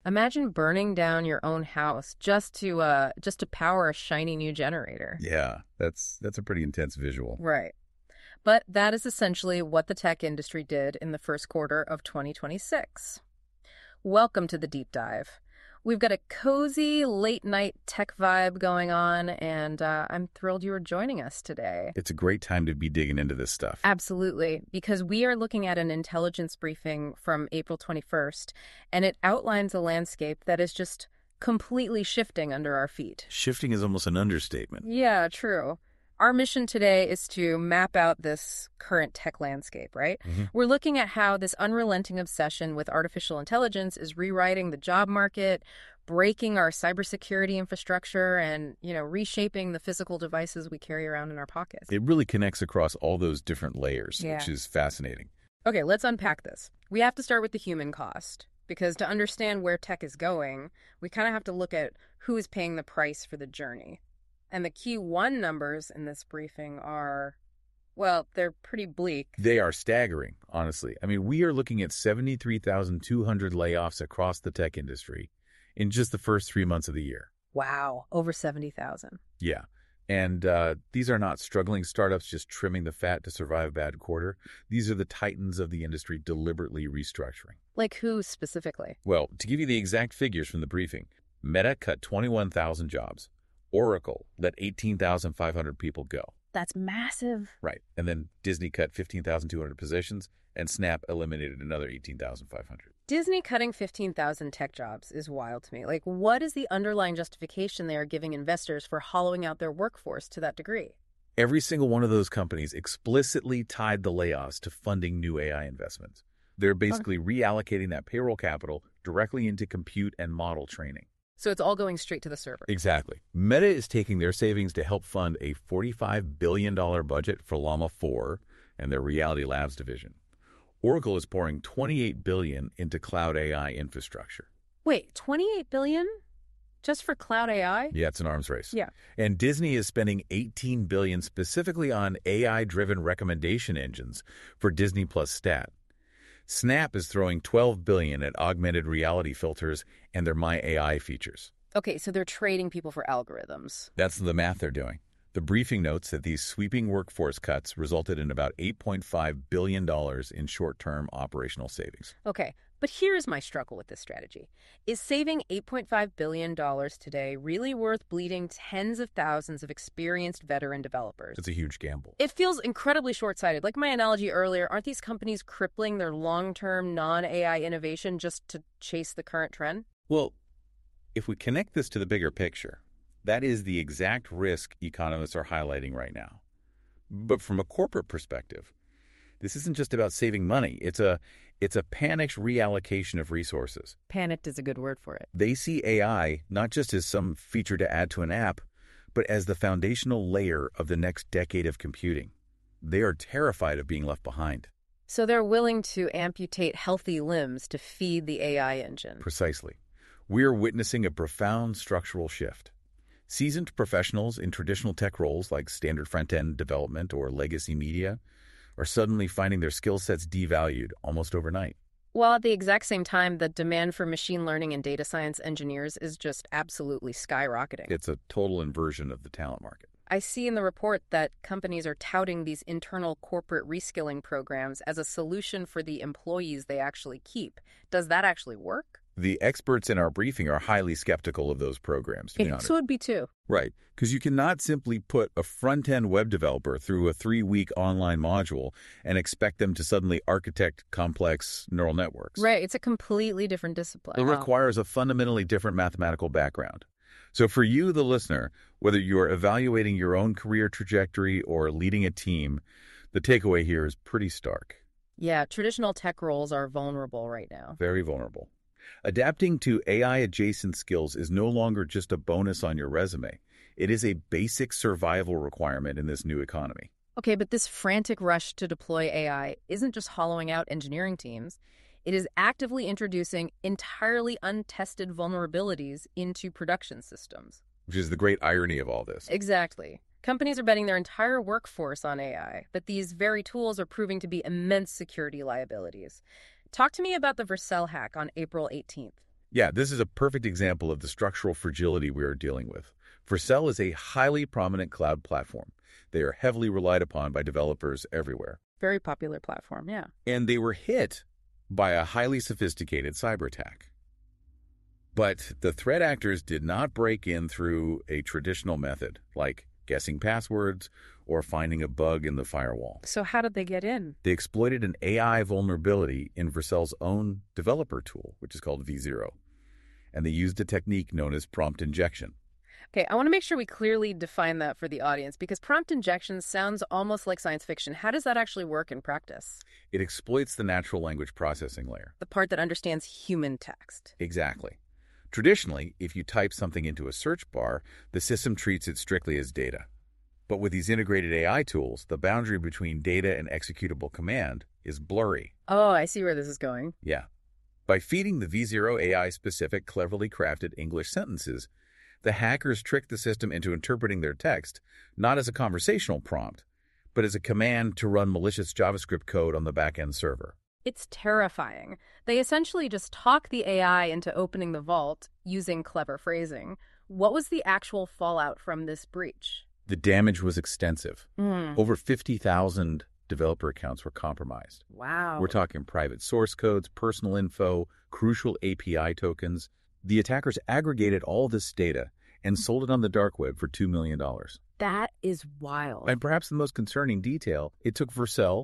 Imagine burning down your own house just to power a shiny new generator. Yeah, that's a pretty intense visual. Right. But that is essentially what the tech industry did in the first quarter of 2026. Welcome to the deep dive. We've got a cozy late night tech vibe going on, and I'm thrilled you are joining us today. It's a great time to be digging into this stuff. Absolutely, because we are looking at an intelligence briefing from April 21st, and it outlines a landscape that is just completely shifting under our feet. Shifting is almost an understatement. Yeah, true. Our mission today is to map out this current tech landscape, right? We're looking at how this unrelenting obsession with artificial intelligence is rewriting the job market, breaking our cybersecurity infrastructure, and, reshaping the physical devices we carry around in our pockets. It really connects across all those different layers, Yeah. which is fascinating. Okay, let's unpack this. We have to start with the human cost, because to understand where tech is going, we kind of have to look at who is paying the price for the journey. And the Q1 numbers in this briefing are, well, they're pretty bleak. They are staggering, honestly. I mean, we are looking at 73,200 layoffs across the tech industry in just the first 3 months of the year. Wow, over 70,000. Yeah. And these are not struggling startups just trimming the fat to survive a bad quarter. These are the titans of the industry deliberately restructuring. Like who specifically? Well, to give you the exact figures from the briefing, Meta cut 21,000 jobs. Oracle let 18,500 people go. That's massive. Right. And then Disney cut 15,200 positions, and Snap eliminated another 18,500. Disney cutting 15,000 tech jobs is wild to me. Like, what is the underlying justification they are giving investors for hollowing out their workforce to that degree? Every single one of those companies explicitly tied the layoffs to funding new AI investments. They're basically reallocating that payroll capital directly into compute and model training. So it's all going straight to the server. Exactly. Meta is taking their savings to help fund a $45 billion budget for Llama 4 and their Reality Labs division. Oracle is pouring $28 billion into cloud AI infrastructure. Wait, $28 billion? Just for cloud AI? Yeah, it's an arms race. Yeah. And Disney is spending $18 billion specifically on AI-driven recommendation engines for Disney Plus Stat. Snap is throwing $12 billion at augmented reality filters and their My AI features. Okay, so they're trading people for algorithms. That's the math they're doing. The briefing notes that these sweeping workforce cuts resulted in about $8.5 billion in short-term operational savings. Okay, but here's my struggle with this strategy. Is saving $8.5 billion today really worth bleeding tens of thousands of experienced veteran developers? It's a huge gamble. It feels incredibly short-sighted. Like my analogy earlier, aren't these companies crippling their long-term non-AI innovation just to chase the current trend? Well, if we connect this to the bigger picture, that is the exact risk economists are highlighting right now. But from a corporate perspective, this isn't just about saving money. It's a panicked reallocation of resources. Panicked is a good word for it. They see AI not just as some feature to add to an app, but as the foundational layer of the next decade of computing. They are terrified of being left behind. So they're willing to amputate healthy limbs to feed the AI engine. Precisely. We are witnessing a profound structural shift. Seasoned professionals in traditional tech roles like standard front-end development or legacy media are suddenly finding their skill sets devalued almost overnight. While at the exact same time, the demand for machine learning and data science engineers is just absolutely skyrocketing. It's a total inversion of the talent market. I see in the report that companies are touting these internal corporate reskilling programs as a solution for the employees they actually keep. Does that actually work? The experts in our briefing are highly skeptical of those programs, to be honest. So would be too. Right, because you cannot simply put a front-end web developer through a 3-week online module and expect them to suddenly architect complex neural networks. Right, it's a completely different discipline. It requires a fundamentally different mathematical background. So for you, the listener, whether you're evaluating your own career trajectory or leading a team, the takeaway here is pretty stark. Yeah, traditional tech roles are vulnerable right now. Very vulnerable. Adapting to AI-adjacent skills is no longer just a bonus on your resume. It is a basic survival requirement in this new economy. Okay, but this frantic rush to deploy AI isn't just hollowing out engineering teams. It is actively introducing entirely untested vulnerabilities into production systems. Which is the great irony of all this. Exactly. Companies are betting their entire workforce on AI, but these very tools are proving to be immense security liabilities. Talk to me about the Vercel hack on April 18th. Yeah, this is a perfect example of the structural fragility we are dealing with. Vercel is a highly prominent cloud platform. They are heavily relied upon by developers everywhere. Very popular platform, yeah. And they were hit by a highly sophisticated cyber attack. But the threat actors did not break in through a traditional method, like guessing passwords or finding a bug in the firewall. So how did they get in? They exploited an AI vulnerability in Vercel's own developer tool, which is called V0. And they used a technique known as prompt injection. Okay, I want to make sure we clearly define that for the audience, because prompt injection sounds almost like science fiction. How does that actually work in practice? It exploits the natural language processing layer. The part that understands human text. Exactly. Traditionally, if you type something into a search bar, the system treats it strictly as data. But with these integrated AI tools, the boundary between data and executable command is blurry. Oh, I see where this is going. Yeah. By feeding the V0 AI-specific, cleverly crafted English sentences, the hackers trick the system into interpreting their text not as a conversational prompt, but as a command to run malicious JavaScript code on the back-end server. It's terrifying. They essentially just talk the AI into opening the vault using clever phrasing. What was the actual fallout from this breach? The damage was extensive. Over 50,000 developer accounts were compromised. Wow. We're talking private source codes, personal info, crucial API tokens. The attackers aggregated all this data and sold it on the dark web for $2 million. That is wild. And perhaps the most concerning detail, it took Vercel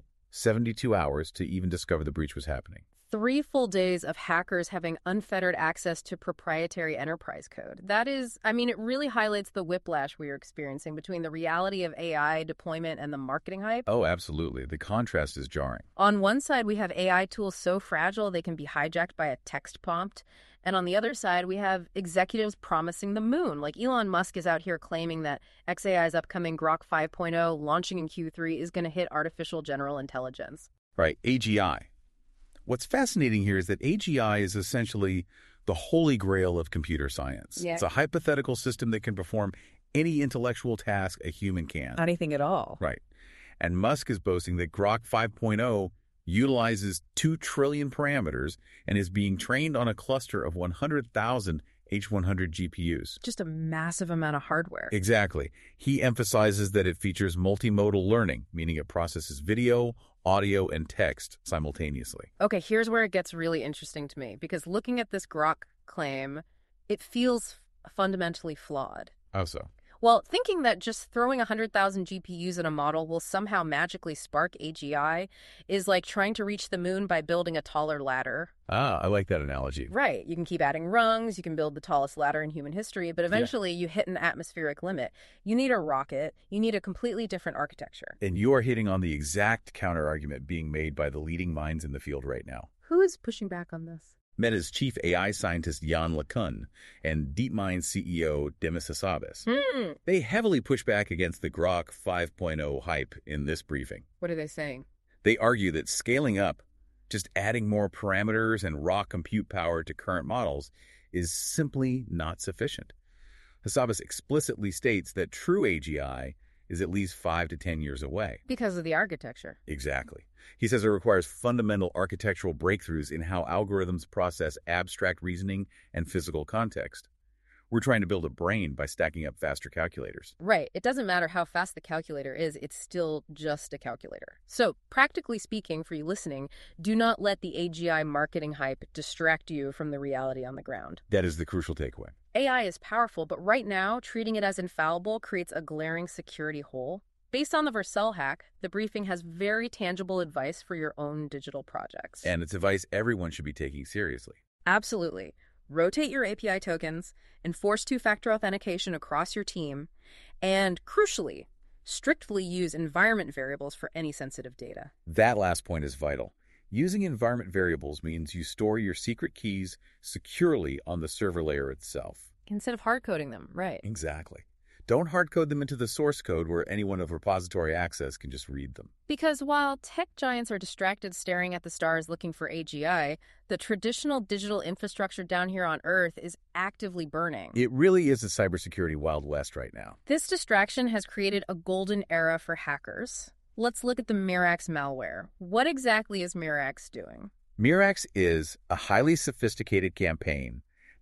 72 hours to even discover the breach was happening. 3 full days of hackers having unfettered access to proprietary enterprise code. That is, it really highlights the whiplash we are experiencing between the reality of AI deployment and the marketing hype. Oh, absolutely. The contrast is jarring. On one side, we have AI tools so fragile they can be hijacked by a text prompt. And on the other side, we have executives promising the moon. Like Elon Musk is out here claiming that xAI's upcoming Grok 5.0 launching in Q3 is going to hit artificial general intelligence. Right, AGI. What's fascinating here is that AGI is essentially the holy grail of computer science. Yeah. It's a hypothetical system that can perform any intellectual task a human can. Anything at all. Right. And Musk is boasting that Grok 5.0 utilizes 2 trillion parameters and is being trained on a cluster of 100,000 H100 GPUs. Just a massive amount of hardware. Exactly. He emphasizes that it features multimodal learning, meaning it processes video, audio, and text simultaneously. Okay, here's where it gets really interesting to me, because looking at this Grok claim, it feels fundamentally flawed. How so? Well, thinking that just throwing 100,000 GPUs at a model will somehow magically spark AGI is like trying to reach the moon by building a taller ladder. Ah, I like that analogy. Right. You can keep adding rungs, you can build the tallest ladder in human history, but eventually you hit an atmospheric limit. You need a rocket. You need a completely different architecture. And you are hitting on the exact counter-argument being made by the leading minds in the field right now. Who is pushing back on this? Meta's chief AI scientist Jan LeCun and DeepMind CEO Demis Hassabis. They heavily push back against the Grok 5.0 hype in this briefing. What are they saying? They argue that scaling up, just adding more parameters and raw compute power to current models, is simply not sufficient. Hassabis explicitly states that true AGI is at least 5 to 10 years away. Because of the architecture. Exactly. He says it requires fundamental architectural breakthroughs in how algorithms process abstract reasoning and physical context. We're trying to build a brain by stacking up faster calculators. Right. It doesn't matter how fast the calculator is, it's still just a calculator. So, practically speaking, for you listening, do not let the AGI marketing hype distract you from the reality on the ground. That is the crucial takeaway. AI is powerful, but right now, treating it as infallible creates a glaring security hole. Based on the Vercel hack, the briefing has very tangible advice for your own digital projects. And it's advice everyone should be taking seriously. Absolutely. Rotate your API tokens, enforce 2-factor authentication across your team, and crucially, strictly use environment variables for any sensitive data. That last point is vital. Using environment variables means you store your secret keys securely on the server layer itself. Instead of hard-coding them, right. Exactly. Don't hard-code them into the source code where anyone of repository access can just read them. Because while tech giants are distracted staring at the stars looking for AGI, the traditional digital infrastructure down here on Earth is actively burning. It really is a cybersecurity Wild West right now. This distraction has created a golden era for hackers. Let's look at the Mirax malware. What exactly is Mirax doing? Mirax is a highly sophisticated campaign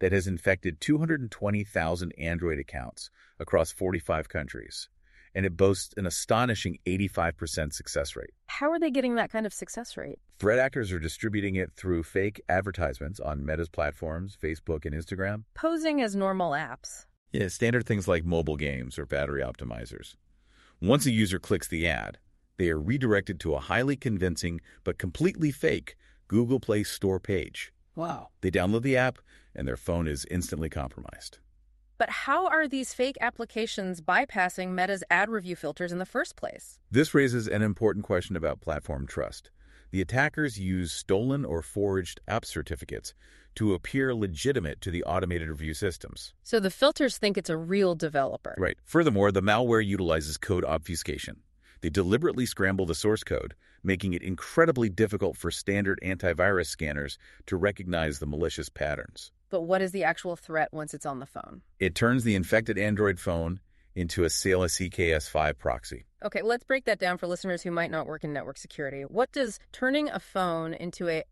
that has infected 220,000 Android accounts across 45 countries, and it boasts an astonishing 85% success rate. How are they getting that kind of success rate? Threat actors are distributing it through fake advertisements on Meta's platforms, Facebook and Instagram. Posing as normal apps. Yeah, standard things like mobile games or battery optimizers. Once a user clicks the ad, they are redirected to a highly convincing but completely fake Google Play Store page. Wow. They download the app, and their phone is instantly compromised. But how are these fake applications bypassing Meta's ad review filters in the first place? This raises an important question about platform trust. The attackers use stolen or forged app certificates to appear legitimate to the automated review systems. So the filters think it's a real developer. Right. Furthermore, the malware utilizes code obfuscation. They deliberately scramble the source code, making it incredibly difficult for standard antivirus scanners to recognize the malicious patterns. But what is the actual threat once it's on the phone? It turns the infected Android phone into a CKS5 proxy. Okay, let's break that down for listeners who might not work in network security. What does turning a phone into a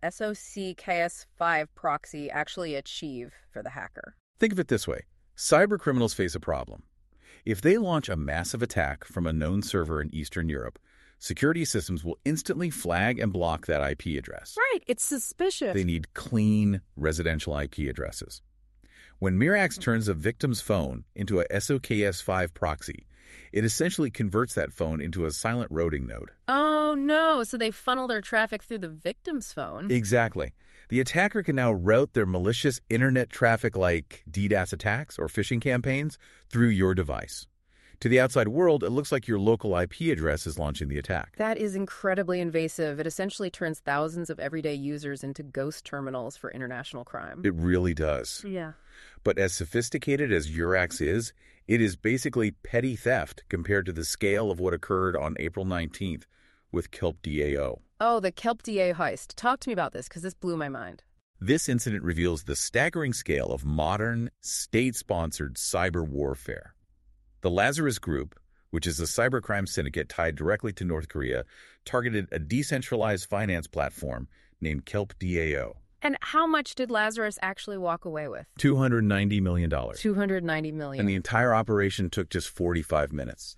SOCKS5 proxy actually achieve for the hacker? Think of it this way. Cybercriminals face a problem. If they launch a massive attack from a known server in Eastern Europe, security systems will instantly flag and block that IP address. Right, it's suspicious. They need clean residential IP addresses. When Mirax turns a victim's phone into a SOKS5 proxy, it essentially converts that phone into a silent routing node. Oh no, so they funnel their traffic through the victim's phone. Exactly. The attacker can now route their malicious internet traffic like DDoS attacks or phishing campaigns through your device. To the outside world, it looks like your local IP address is launching the attack. That is incredibly invasive. It essentially turns thousands of everyday users into ghost terminals for international crime. It really does. Yeah. But as sophisticated as Urax is, it is basically petty theft compared to the scale of what occurred on April 19th with Kelp DAO. Oh, the Kelp DA heist. Talk to me about this, because this blew my mind. This incident reveals the staggering scale of modern, state-sponsored cyber warfare. The Lazarus Group, which is a cybercrime syndicate tied directly to North Korea, targeted a decentralized finance platform named Kelp DAO. And how much did Lazarus actually walk away with? $290 million. $290 million. And the entire operation took just 45 minutes.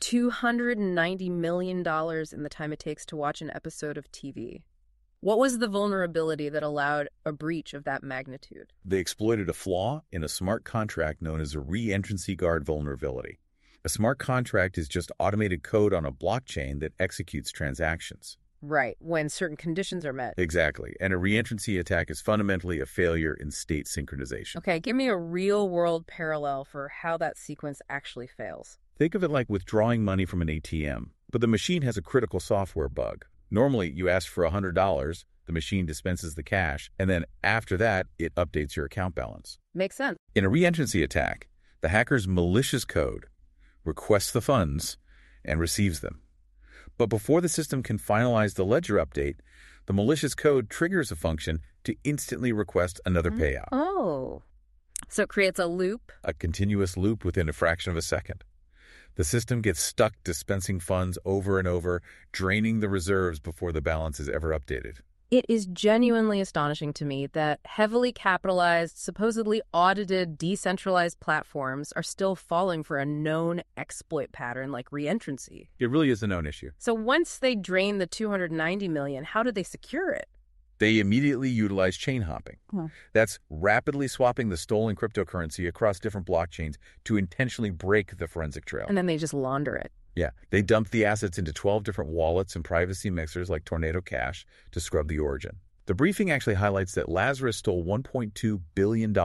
$290 million in the time it takes to watch an episode of TV. What was the vulnerability that allowed a breach of that magnitude? They exploited a flaw in a smart contract known as a re-entrancy guard vulnerability. A smart contract is just automated code on a blockchain that executes transactions. Right, when certain conditions are met. Exactly. And a reentrancy attack is fundamentally a failure in state synchronization. Okay, give me a real-world parallel for how that sequence actually fails. Think of it like withdrawing money from an ATM, but the machine has a critical software bug. Normally, you ask for $100, the machine dispenses the cash, and then after that, it updates your account balance. Makes sense. In a reentrancy attack, the hacker's malicious code requests the funds and receives them. But before the system can finalize the ledger update, the malicious code triggers a function to instantly request another payout. Oh. So it creates a loop? A continuous loop within a fraction of a second. The system gets stuck dispensing funds over and over, draining the reserves before the balance is ever updated. It is genuinely astonishing to me that heavily capitalized, supposedly audited, decentralized platforms are still falling for a known exploit pattern like reentrancy. It really is a known issue. So once they drain the $290 million, how did they secure it? They immediately utilize chain hopping. That's rapidly swapping the stolen cryptocurrency across different blockchains to intentionally break the forensic trail. And then they just launder it. Yeah, they dumped the assets into 12 different wallets and privacy mixers like Tornado Cash to scrub the origin. The briefing actually highlights that Lazarus stole $1.2 billion in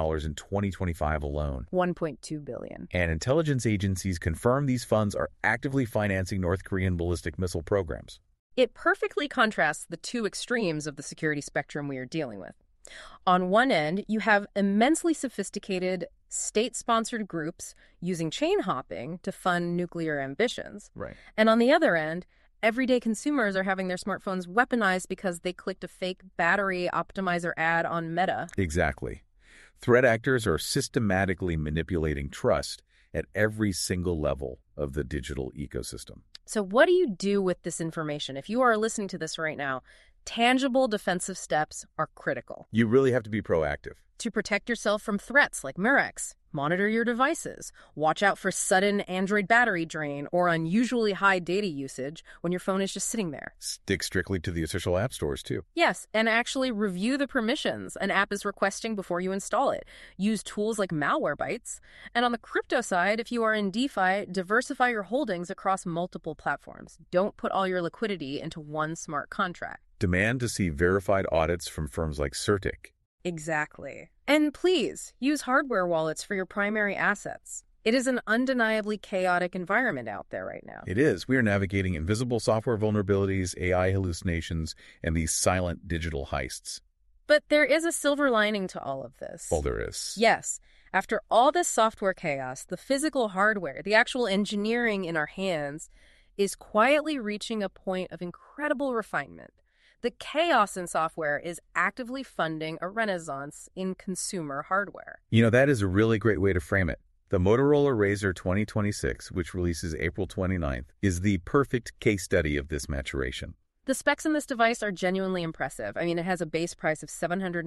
2025 alone. $1.2 billion. And intelligence agencies confirm these funds are actively financing North Korean ballistic missile programs. It perfectly contrasts the two extremes of the security spectrum we are dealing with. On one end, you have immensely sophisticated state-sponsored groups using chain hopping to fund nuclear ambitions. Right. And on the other end, everyday consumers are having their smartphones weaponized because they clicked a fake battery optimizer ad on Meta. Exactly. Threat actors are systematically manipulating trust at every single level of the digital ecosystem. So what do you do with this information? If you are listening to this right now, tangible defensive steps are critical. You really have to be proactive. To protect yourself from threats like Murex, monitor your devices. Watch out for sudden Android battery drain or unusually high data usage when your phone is just sitting there. Stick strictly to the official app stores, too. Yes, and actually review the permissions an app is requesting before you install it. Use tools like Malwarebytes. And on the crypto side, if you are in DeFi, diversify your holdings across multiple platforms. Don't put all your liquidity into one smart contract. Demand to see verified audits from firms like Certic. Exactly. And please, use hardware wallets for your primary assets. It is an undeniably chaotic environment out there right now. It is. We are navigating invisible software vulnerabilities, AI hallucinations, and these silent digital heists. But there is a silver lining to all of this. Well, there is. Yes. After all this software chaos, the physical hardware, the actual engineering in our hands, is quietly reaching a point of incredible refinement. The chaos in software is actively funding a renaissance in consumer hardware. You know, that is a really great way to frame it. The Motorola Razr 2026, which releases April 29th, is the perfect case study of this maturation. The specs in this device are genuinely impressive. I mean, it has a base price of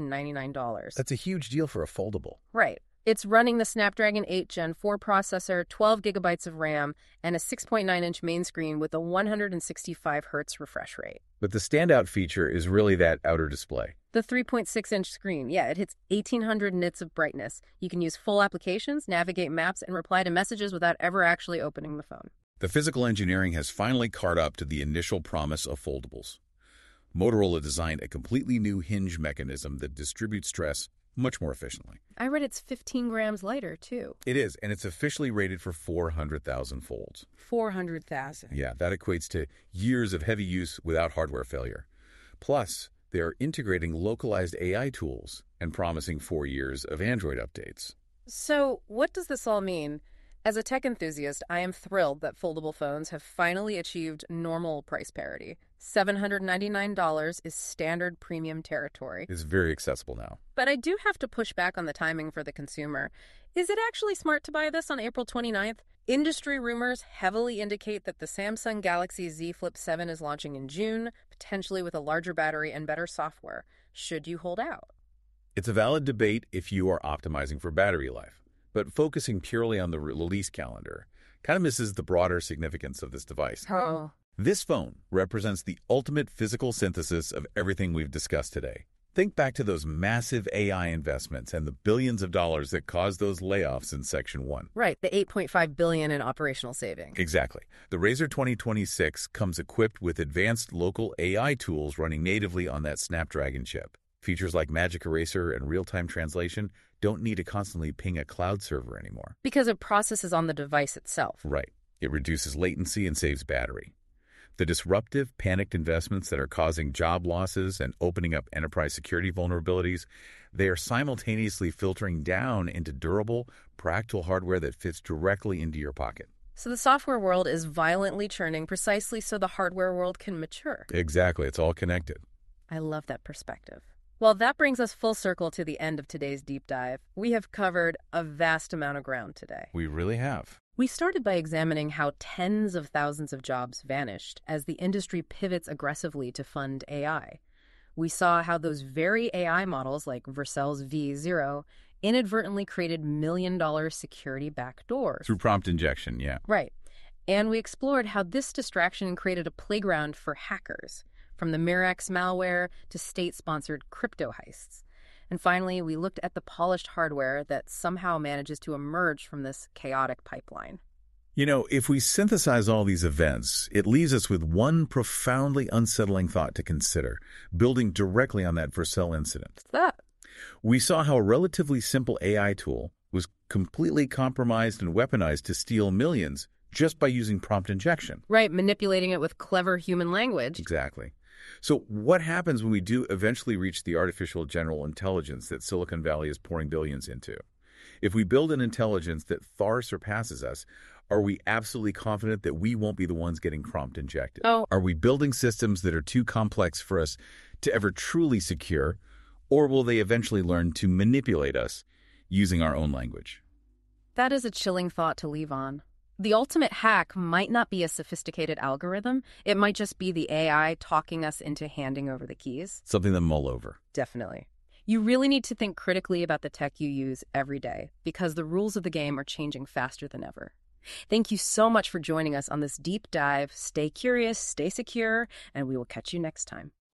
$799. That's a huge deal for a foldable. Right. It's running the Snapdragon 8 Gen 4 processor, 12 gigabytes of RAM, and a 6.9-inch main screen with a 165 Hz refresh rate. But the standout feature is really that outer display. The 3.6-inch screen, yeah, it hits 1,800 nits of brightness. You can use full applications, navigate maps, and reply to messages without ever actually opening the phone. The physical engineering has finally caught up to the initial promise of foldables. Motorola designed a completely new hinge mechanism that distributes stress much more efficiently. I read it's 15 grams lighter, too. It is, and it's officially rated for 400,000 folds. 400,000. Yeah, that equates to years of heavy use without hardware failure. Plus, they are integrating localized AI tools and promising 4 years of Android updates. So, what does this all mean? As a tech enthusiast, I am thrilled that foldable phones have finally achieved normal price parity. $799 is standard premium territory. It's very accessible now. But I do have to push back on the timing for the consumer. Is it actually smart to buy this on April 29th? Industry rumors heavily indicate that the Samsung Galaxy Z Flip 7 is launching in June, potentially with a larger battery and better software. Should you hold out? It's a valid debate if you are optimizing for battery life, but focusing purely on the release calendar kind of misses the broader significance of this device. Oh. This phone represents the ultimate physical synthesis of everything we've discussed today. Think back to those massive AI investments and the billions of dollars that caused those layoffs in Section 1. Right, the $8.5 billion in operational savings. Exactly. The Razr 2026 comes equipped with advanced local AI tools running natively on that Snapdragon chip. Features like Magic Eraser and real-time translation don't need to constantly ping a cloud server anymore. Because it processes on the device itself. Right. It reduces latency and saves battery. The disruptive, panicked investments that are causing job losses and opening up enterprise security vulnerabilities, they are simultaneously filtering down into durable, practical hardware that fits directly into your pocket. So the software world is violently churning precisely so the hardware world can mature. Exactly. It's all connected. I love that perspective. Well, that brings us full circle to the end of today's deep dive. We have covered a vast amount of ground today. We really have. We started by examining how tens of thousands of jobs vanished as the industry pivots aggressively to fund AI. We saw how those very AI models like Vercel's V0 inadvertently created million-dollar security backdoors. Through prompt injection, yeah. Right. And we explored how this distraction created a playground for hackers, from the Murex malware to state-sponsored crypto heists. And finally, we looked at the polished hardware that somehow manages to emerge from this chaotic pipeline. You know, if we synthesize all these events, it leaves us with one profoundly unsettling thought to consider, building directly on that Vercel incident. What's that? We saw how a relatively simple AI tool was completely compromised and weaponized to steal millions just by using prompt injection. Right, manipulating it with clever human language. Exactly. So what happens when we do eventually reach the artificial general intelligence that Silicon Valley is pouring billions into? If we build an intelligence that far surpasses us, are we absolutely confident that we won't be the ones getting prompt injected? Oh. Are we building systems that are too complex for us to ever truly secure, or will they eventually learn to manipulate us using our own language? That is a chilling thought to leave on. The ultimate hack might not be a sophisticated algorithm. It might just be the AI talking us into handing over the keys. Something to mull over. Definitely. You really need to think critically about the tech you use every day because the rules of the game are changing faster than ever. Thank you so much for joining us on this deep dive. Stay curious, stay secure, and we will catch you next time.